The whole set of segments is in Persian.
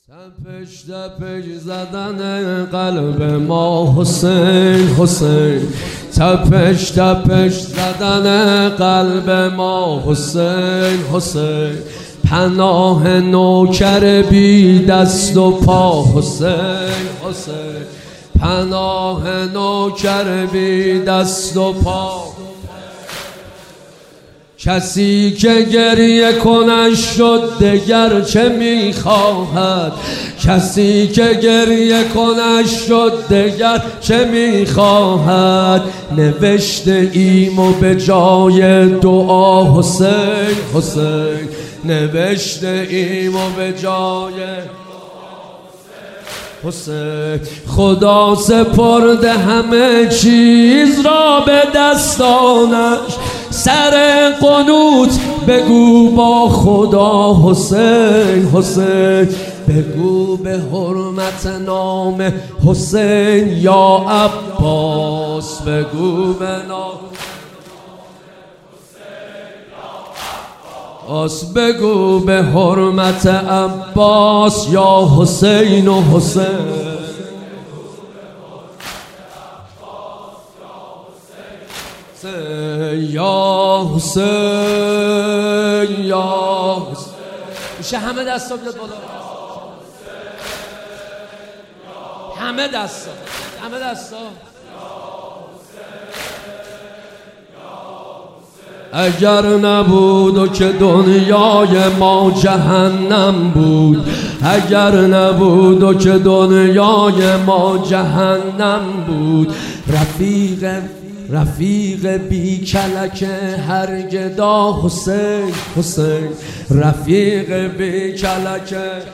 تپش تپش زدن قلب ما حسین حسین، تپش تپش زدن قلب ما حسین حسین، پناه نوکر بی دست و پا حسین حسین، پناه نوکر بی دست و پا. کسی که گریه کنش شد دگر چه میخواهد، کسی که گریه کنش شد دگر چه میخواهد. نوشته ایم و به جای دعا حسین حسین، نوشته ایم و به جای حسین. خدا سپرده همه چیز را به دستانش، سر قنوت بگو با خدا حسین حسین، بگو به حرمت نام حسین یا عباس، بگو به نام بگو به حرمت عباس یا حسین و حسین. یا حسین یا حسین. میشه همه دستا بیاد بالا، همه دستا، همه دستا. اگر نبود و که دنیای ما جهنم بود، اگر نبود و که دنیای ما جهنم بود. رفیق بی کلک هر گدا حسین حسین، رفیق بی کلک.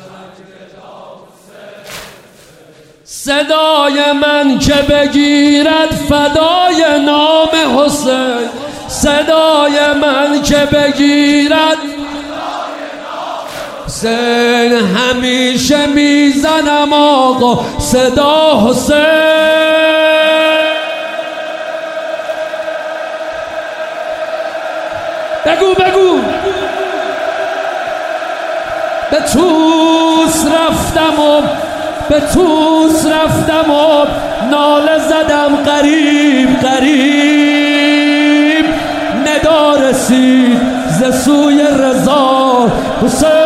صدای من که بگیرد فدای نام حسین، صدای من که بگیرد حسین. همیشه میزنم آقا صدا حسین. بگو بگو. به توس رفتم و به توس رفتم و ناله زدم قریب قریب، ندا رسید ز سوی رضا حسین.